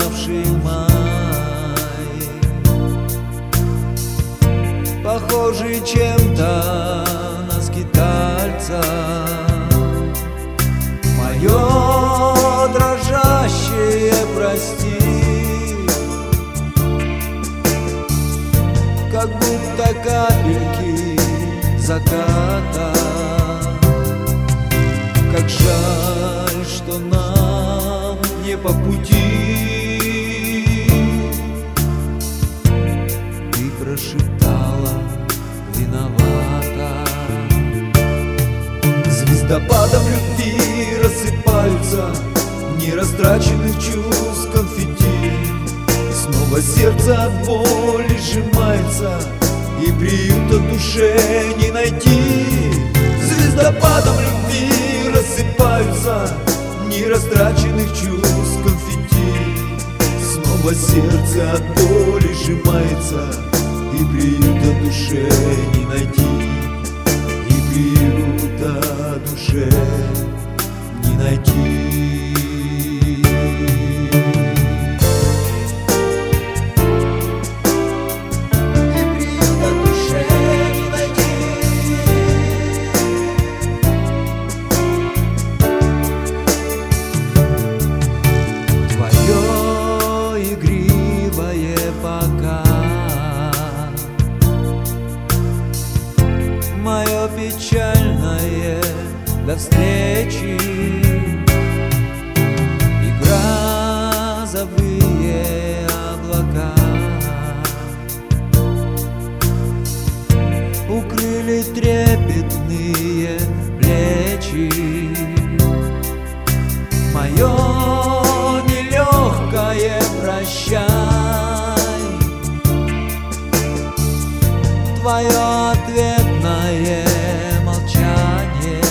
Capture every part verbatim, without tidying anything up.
уставший май, похожий чем-то на скитальца. Мое дрожащее прости, как будто капельки заката. Как жаль, что нам не по пути. Ты прошептала виновата. Звездопадом любви рассыпаются нерастраченных чувств конфетти. И снова сердце от боли сжимается, и приюта душе не найти. Звездопадом любви рассыпаются нерастраченных чувств конфетти. Снова сердце от боли сжимается, и приюта душе не найти. И приюта душе не найти. Мое печальное до встречи, и грозовые облака укрыли трепетные плечи. Мое нелегкое прощай, твое ответное молчание.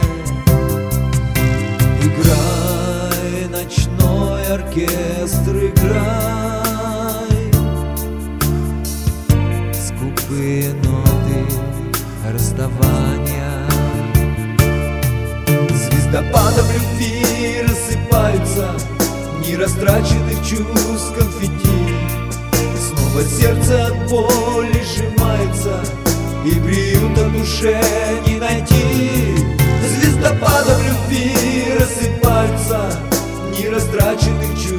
Играй, ночной оркестр, играй скупые ноты расставания. Звездопадом любви рассыпаются нерастраченных чувств конфетти. Снова сердце от боли сжимается, и приюта душе не найти. Звездопадом любви рассыпаются нерастраченных чувств